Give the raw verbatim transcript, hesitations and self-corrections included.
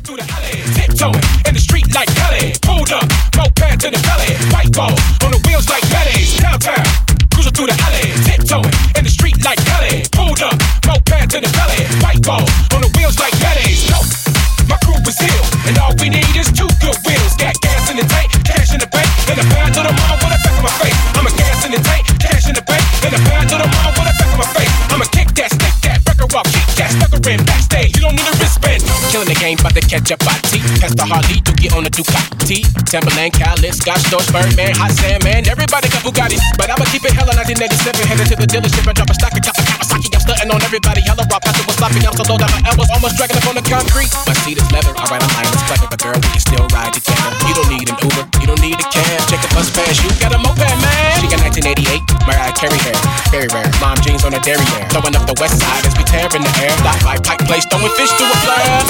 through the alley, tiptoeing in the street like Kelly. Pulled up, moped to the belly, white ball on the wheels like Betty's. Downtown, cruising through the alley, tiptoeing in the street like Kelly. Pulled up, moped to the belly, white ball on the wheels like Betty's. No, my crew was ill, and all we need is two good wheels. Got gas in the tank, cash in the bank, and a bad to the mall with a back of my face. I'm a gas in the tank, cash in the bank, and a bad to the mall with a back of my face. I'ma kick that, stick that, record off, kick that, stucker in backstage. You don't need a wristband. Killing the game, about to catch up by T. Test the Harley, you get on the Ducati. Timberland, Khaled, Scotch, Storch, Birdman, Hot Sand, man. Everybody got Bugattis, but I'ma keep it hella nineteen eighty-seven. Headed to the dealership and drop a stock of Kawasaki. I'm stunting on everybody, hella raw, pastor was sloppy. I'm so low that my elbows almost dragging up on the concrete. My seat is leather, alright, I'm lying, it's clever, but girl, we can still ride together. You don't need an Uber, you don't need a cab. Check the bus pass, you got a moped, man. She got nineteen eighty-eight, Mariah Carey hair, very rare. Mom jeans on a derriere, throwing up the west side as we tear in the air. Fly by Pike Place, throwing fish to a flare.